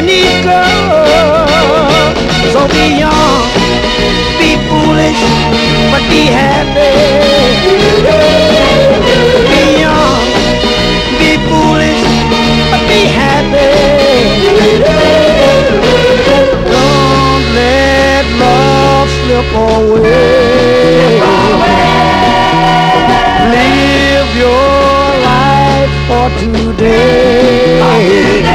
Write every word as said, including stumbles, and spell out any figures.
need girl. So be young, be foolish, but be happy. Be young, be foolish, but be happy. Don't let love slip away. Live your life for today.